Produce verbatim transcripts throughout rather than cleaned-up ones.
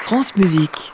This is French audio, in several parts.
France Musique.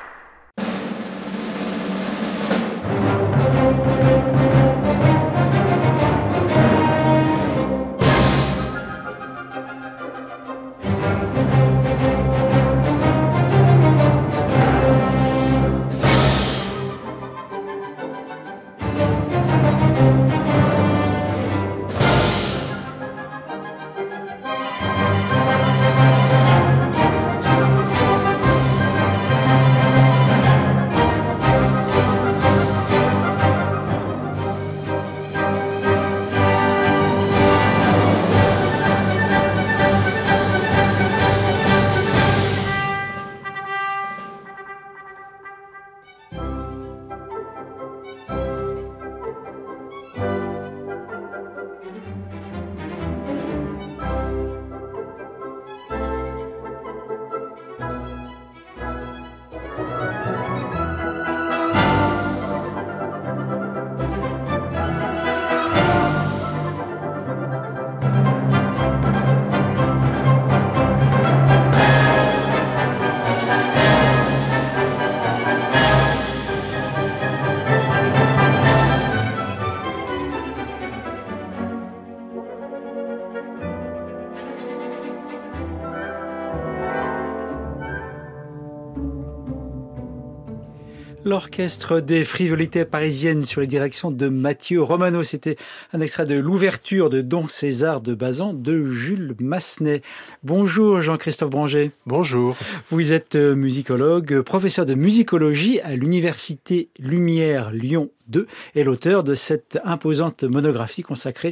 L'orchestre des frivolités parisiennes sur les directions de Mathieu Romano. C'était un extrait de l'ouverture de Don César de Bazan de Jules Massenet. Bonjour Jean-Christophe Branger. Bonjour. Vous êtes musicologue, professeur de musicologie à l'Université Lumière Lyon deux et l'auteur de cette imposante monographie consacrée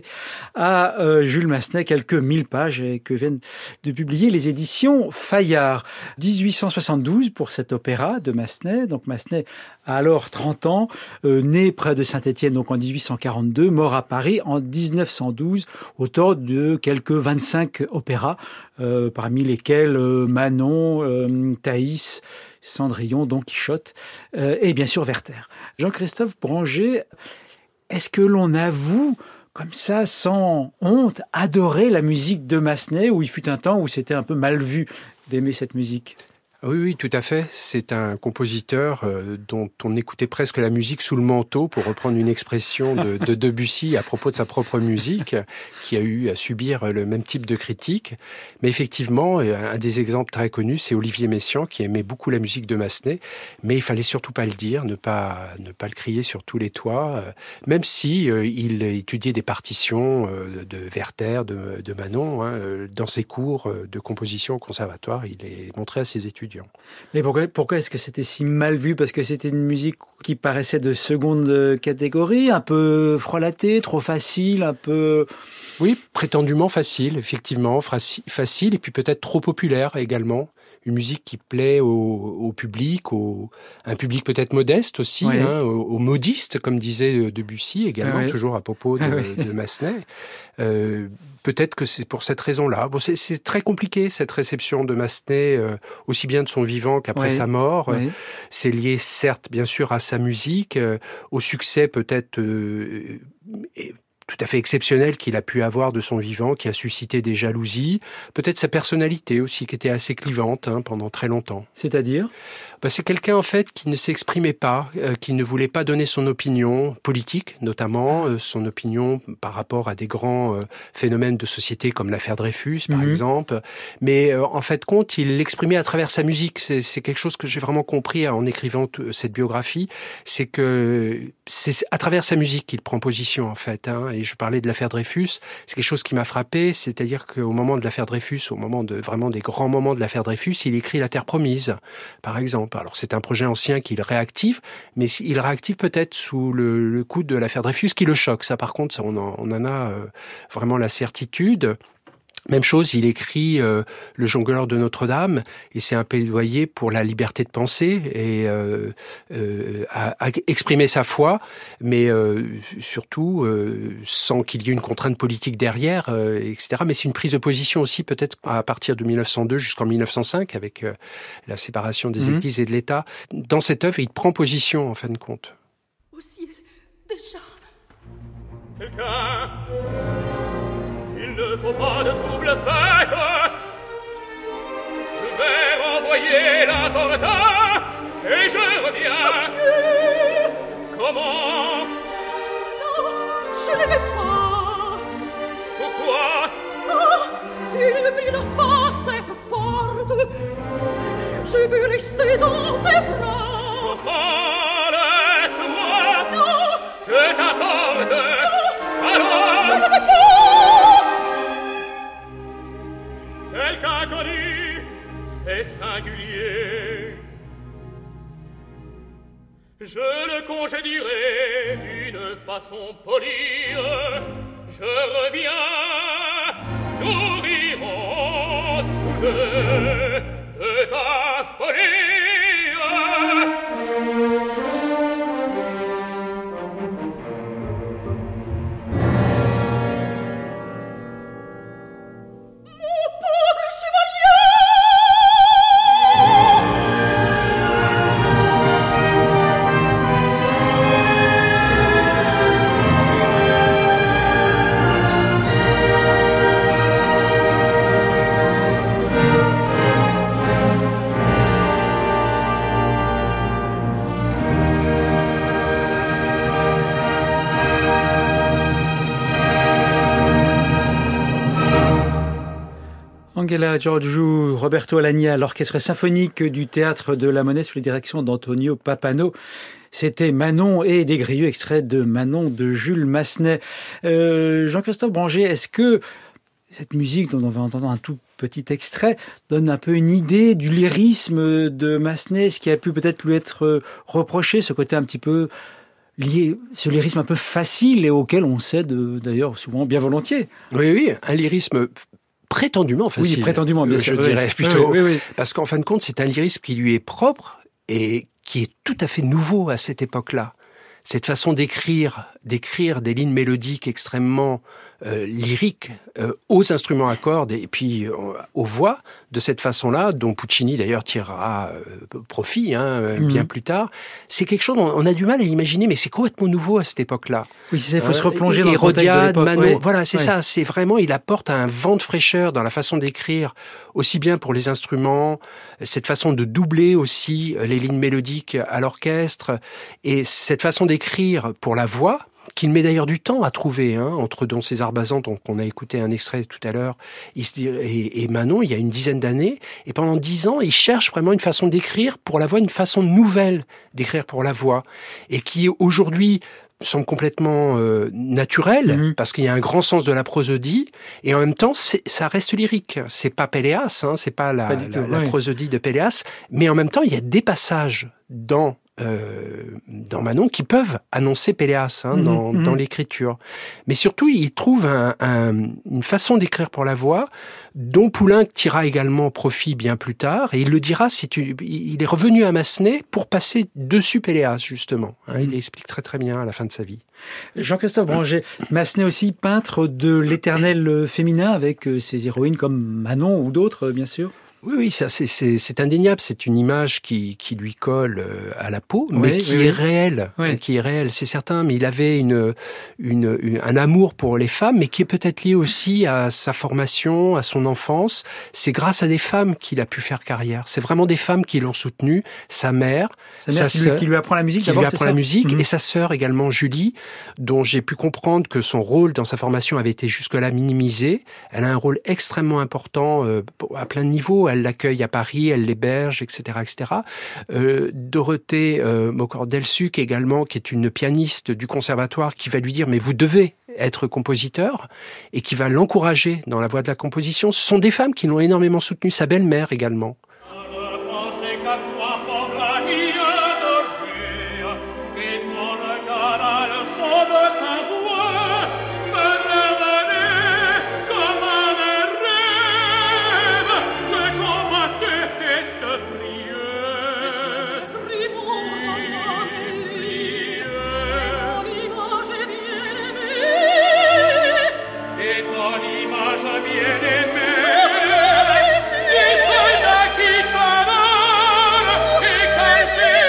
à euh, Jules Massenet, quelques mille pages et que viennent de publier les éditions Fayard. dix-huit cent soixante-douze pour cet opéra de Massenet. Donc Massenet a alors trente ans, euh, né près de Saint-Étienne donc en dix-huit cent quarante-deux, mort à Paris en dix-neuf cent douze, auteur de quelques vingt-cinq opéras, euh, parmi lesquels euh, Manon, euh, Thaïs, Cendrillon, Don Quichotte euh, et bien sûr Werther. Jean-Christophe Branger, est-ce que l'on avoue comme ça, sans honte, adorer la musique de Massenet, où il fut un temps où c'était un peu mal vu d'aimer cette musique ? Oui, oui, tout à fait. C'est un compositeur euh, dont on écoutait presque la musique sous le manteau, pour reprendre une expression de, de Debussy à propos de sa propre musique, qui a eu à subir le même type de critique. Mais effectivement, un des exemples très connus, c'est Olivier Messiaen, qui aimait beaucoup la musique de Massenet, mais il fallait surtout pas le dire, ne pas, ne pas le crier sur tous les toits, euh, même si euh, il étudiait des partitions euh, de Werther, de, de Manon, hein, euh, dans ses cours de composition au conservatoire, il les montrait à ses étudiants. Mais pourquoi, pourquoi est-ce que c'était si mal vu ? Parce que c'était une musique qui paraissait de seconde catégorie, un peu frelatée, trop facile, un peu... Oui, prétendument facile, effectivement, facile, et puis peut-être trop populaire également. Une musique qui plaît au, au public, au, un public peut-être modeste aussi, oui. hein, aux, aux modistes, comme disait Debussy également, oui. toujours à propos de, oui. de Massenet. Euh, peut-être que c'est pour cette raison-là. Bon, c'est, c'est très compliqué, cette réception de Massenet, euh, aussi bien de son vivant qu'après oui. sa mort. Oui. C'est lié, certes, bien sûr, à sa musique, euh, au succès peut-être... Euh, et, tout à fait exceptionnel qu'il a pu avoir de son vivant, qui a suscité des jalousies, peut-être sa personnalité aussi, qui était assez clivante hein, pendant très longtemps. C'est-à-dire ? Ben, c'est quelqu'un en fait qui ne s'exprimait pas, euh, qui ne voulait pas donner son opinion politique, notamment euh, son opinion par rapport à des grands euh, phénomènes de société comme l'affaire Dreyfus, par mm-hmm. exemple. Mais euh, en fait, compte, il l'exprimait à travers sa musique. C'est, c'est quelque chose que j'ai vraiment compris en écrivant t- cette biographie, c'est que c'est à travers sa musique qu'il prend position en fait. Hein. Et je parlais de l'affaire Dreyfus, c'est quelque chose qui m'a frappé, c'est-à-dire qu'au moment de l'affaire Dreyfus, au moment de vraiment des grands moments de l'affaire Dreyfus, il écrit La Terre promise, par exemple. Alors c'est un projet ancien qu'il réactive, mais il réactive peut-être sous le, le coup de l'affaire Dreyfus qui le choque. Ça par contre, on en, on en a euh, vraiment la certitude. Même chose, il écrit euh, Le jongleur de Notre-Dame, et c'est un plaidoyer pour la liberté de penser et euh, euh, à, à exprimer sa foi, mais euh, surtout euh, sans qu'il y ait une contrainte politique derrière, euh, et cetera. Mais c'est une prise de position aussi, peut-être à partir de mille neuf cent deux jusqu'en mille neuf cent cinq, avec euh, la séparation des mmh. églises et de l'État. Dans cette œuvre, il prend position, en fin de compte. Au ciel, déjà. Quelqu'un Il ne faut pas de trouble fête. Je vais renvoyer la t'apporta, et je reviens. Adieu. Comment? Non, je ne vais pas. Pourquoi? Ah, tu n'ouvriras pas cette porte. Je veux rester dans tes bras. Enfin, laisse-moi. Non. Que t'apporte. Non. Alors. Je ne vais pas. Quelqu'un connu, c'est singulier. Je le congédierai d'une façon polie. Je reviens, nous rirons tous deux de ta folie. Angela Giorgiou, Roberto Alagna, l'orchestre symphonique du Théâtre de la Monnaie sous la direction d'Antonio Pappano. C'était Manon et des Grieux, extrait de Manon de Jules Massenet. Euh, Jean-Christophe Branger, est-ce que cette musique dont on va entendre un tout petit extrait donne un peu une idée du lyrisme de Massenet, ce qui a pu peut-être lui être reproché, ce côté un petit peu lié, ce lyrisme un peu facile et auquel on cède d'ailleurs souvent bien volontiers? Oui, oui, un lyrisme prétendument facile. Oui, prétendument, bien je sûr. dirais oui. plutôt. Oui, oui, oui. Parce qu'en fin de compte, c'est un lyrisme qui lui est propre et qui est tout à fait nouveau à cette époque-là. Cette façon d'écrire, d'écrire des lignes mélodiques extrêmement euh, lyriques euh, aux instruments à cordes et puis euh, aux voix, de cette façon-là, dont Puccini d'ailleurs tirera euh, profit hein, mmh. bien plus tard, c'est quelque chose, on, on a du mal à l'imaginer, mais c'est complètement nouveau à cette époque-là. Oui, c'est ça, il faut euh, se replonger dans Hérodiade, le contexte de l'époque. Manon, oui. voilà, c'est oui. ça, c'est vraiment, il apporte un vent de fraîcheur dans la façon d'écrire, aussi bien pour les instruments, cette façon de doubler aussi les lignes mélodiques à l'orchestre, et cette façon d'écrire pour la voix, qu'il met d'ailleurs du temps à trouver, hein, entre Don César Bazan, dont on a écouté un extrait tout à l'heure, et, et Manon, il y a une dizaine d'années, et pendant dix ans, il cherche vraiment une façon d'écrire pour la voix, une façon nouvelle d'écrire pour la voix, et qui aujourd'hui semble complètement euh, naturelle, mmh. parce qu'il y a un grand sens de la prosodie, et en même temps, c'est, ça reste lyrique. C'est pas Péléas, hein, c'est pas la, pas la, tout, la oui. prosodie de Péléas, mais en même temps, il y a des passages dans Euh, dans Manon qui peuvent annoncer Péléas hein, mmh, dans, mmh. dans l'écriture. Mais surtout, il trouve un, un, une façon d'écrire pour la voix dont Poulenc tira également profit bien plus tard, et il le dira, si tu, il est revenu à Massenet pour passer dessus Péléas, justement. Hein, mmh. Il l'explique très très bien à la fin de sa vie. Jean-Christophe Branger, Massenet aussi peintre de l'éternel féminin avec ses héroïnes comme Manon ou d'autres, bien sûr. Oui, oui, ça, c'est, c'est, c'est indéniable. C'est une image qui, qui lui colle à la peau, mais oui, qui oui, est oui. réelle, oui. qui est réelle, c'est certain. Mais il avait une, une, une, un amour pour les femmes, mais qui est peut-être lié aussi à sa formation, à son enfance. C'est grâce à des femmes qu'il a pu faire carrière. C'est vraiment des femmes qui l'ont soutenu. Sa mère, sa mère sa qui, sœur, lui, qui lui apprend la musique, qui d'abord, lui apprend c'est la ça musique, mmh. et sa sœur également Julie, dont j'ai pu comprendre que son rôle dans sa formation avait été jusque-là minimisé. Elle a un rôle extrêmement important euh, à plein de niveaux. Elle l'accueille à Paris, elle l'héberge, et cetera, et cetera. Euh, Dorothée euh, Mocor-Delsuc également, qui est une pianiste du conservatoire, qui va lui dire « mais vous devez être compositeur » et qui va l'encourager dans la voie de la composition. Ce sont des femmes qui l'ont énormément soutenu, sa belle-mère également. Bien-aimé, les soldats qui t'adorent et calqués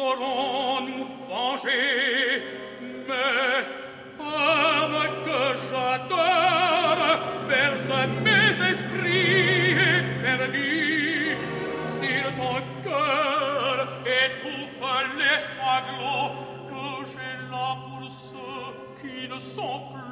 saurons nous venger, mais âme que j'adore, berce mes esprits perdus, si ton cœur étouffe les sanglots que j'ai là pour ceux qui ne sont plus.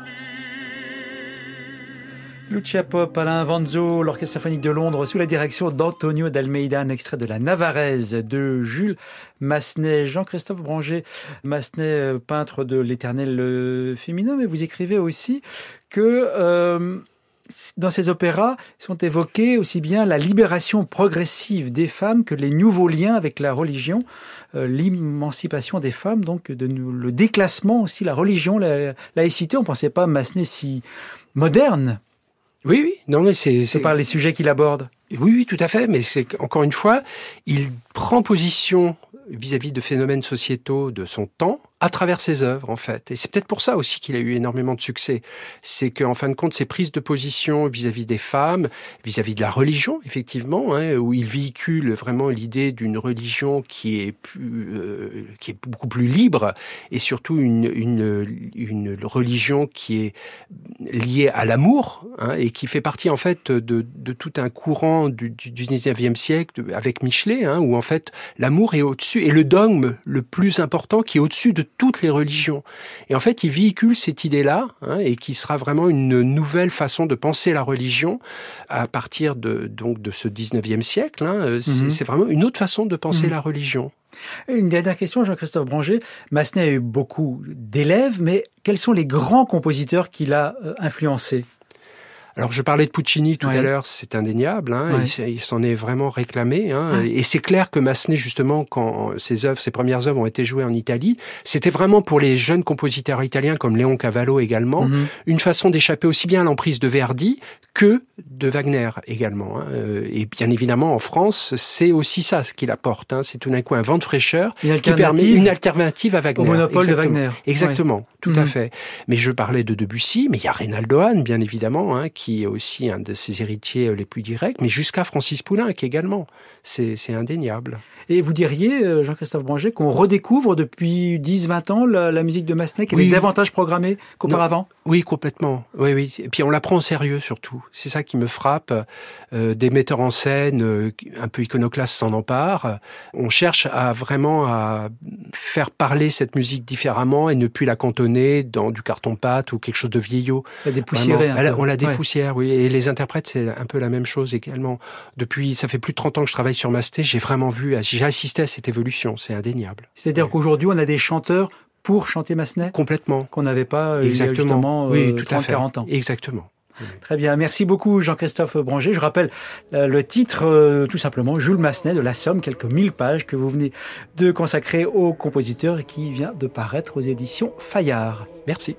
Lucia Pop, Alain Vanzo, l'Orchestre symphonique de Londres sous la direction d'Antonio d'Almeida, un extrait de la Navarraise de Jules Massenet. Jean-Christophe Branger, Massenet, peintre de l'éternel féminin, mais vous écrivez aussi que euh, dans ces opéras sont évoqués aussi bien la libération progressive des femmes que les nouveaux liens avec la religion, euh, l'émancipation des femmes, donc de nous, le déclassement aussi, la religion, la laïcité. On ne pensait pas Massenet si moderne. Oui, oui, non, mais c'est... c'est par les sujets qu'il aborde. Oui, oui, tout à fait, mais c'est encore une fois, il prend position vis-à-vis de phénomènes sociétaux de son temps, à travers ses œuvres, en fait. Et c'est peut-être pour ça aussi qu'il a eu énormément de succès. C'est qu'en fin de compte, ses prises de position vis-à-vis des femmes, vis-à-vis de la religion, effectivement, hein, où il véhicule vraiment l'idée d'une religion qui est plus, euh, qui est beaucoup plus libre, et surtout une, une, une religion qui est liée à l'amour, hein, et qui fait partie, en fait, de, de tout un courant du, du dix-neuvième siècle, avec Michelet, hein, où, en fait, l'amour est au-dessus, et le dogme le plus important qui est au-dessus de toutes les religions. Et en fait, il véhicule cette idée-là, hein, et qui sera vraiment une nouvelle façon de penser la religion à partir de, donc, de ce dix-neuvième siècle. Hein. C'est, mm-hmm. c'est vraiment une autre façon de penser mm-hmm. la religion. Une dernière question, Jean-Christophe Branger. Massenet a eu beaucoup d'élèves, mais quels sont les grands compositeurs qu'il a euh, influencés ? Alors, je parlais de Puccini tout ouais. à l'heure, c'est indéniable, hein, ouais. il, il s'en est vraiment réclamé, hein, ouais. et c'est clair que Massenet, justement, quand ses œuvres, ses premières œuvres ont été jouées en Italie, c'était vraiment pour les jeunes compositeurs italiens, comme Léon Cavallo également, mm-hmm. une façon d'échapper aussi bien à l'emprise de Verdi que de Wagner également. Hein. Et bien évidemment, en France, c'est aussi ça ce qu'il apporte, hein, c'est tout d'un coup un vent de fraîcheur qui permet une alternative à Wagner. Au monopole Exactement. de Wagner. Exactement, ouais. tout mm-hmm. à fait. Mais je parlais de Debussy, mais il y a Reynaldo Hahn, bien évidemment, hein, qui qui est aussi un de ses héritiers les plus directs, mais jusqu'à Francis Poulenc également. C'est, c'est indéniable. Et vous diriez, Jean-Christophe Branger, qu'on redécouvre depuis dix à vingt ans la, la musique de Massenet, qu'elle oui. est davantage programmée qu'auparavant ? Non. Oui, complètement. Oui, oui. Et puis on la prend au sérieux surtout. C'est ça qui me frappe. Euh, des metteurs en scène euh, un peu iconoclastes s'en emparent. On cherche à vraiment à faire parler cette musique différemment et ne plus la cantonner dans du carton-pâte ou quelque chose de vieillot. La dépoussiérer un peu. On la dépoussière, ouais. oui. Et les interprètes, c'est un peu la même chose également. Depuis, ça fait plus de trente ans que je travaille sur Massenet, j'ai vraiment vu, j'ai assisté à cette évolution. C'est indéniable. C'est-à-dire ouais. qu'aujourd'hui, on a des chanteurs pour chanter Massenet ? Complètement. Qu'on n'avait pas il y a justement oui, euh, trente à quarante ans. Exactement. Très bien, merci beaucoup Jean-Christophe Branger. Je rappelle euh, le titre, euh, tout simplement, Jules Massenet de La Somme, quelques mille pages que vous venez de consacrer au compositeur et qui vient de paraître aux éditions Fayard. Merci.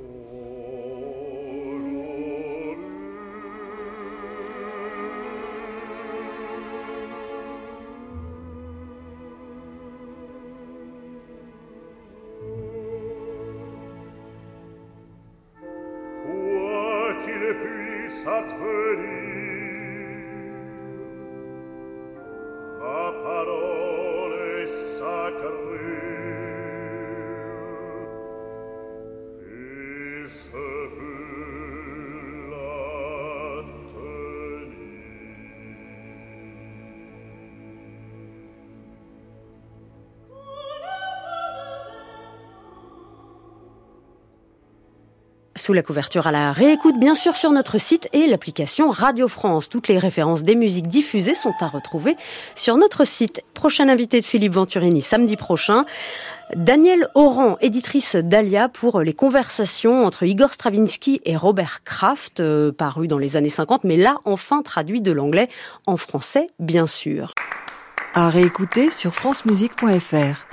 Sous la couverture à la réécoute, bien sûr, sur notre site et l'application Radio France. Toutes les références des musiques diffusées sont à retrouver sur notre site. Prochain invité de Philippe Venturini, samedi prochain. Danielle Oran, éditrice d'Alia, pour les conversations entre Igor Stravinsky et Robert Kraft, euh, paru dans les années cinquante, mais là, enfin traduit de l'anglais en français, bien sûr. À réécouter sur francemusique point f r.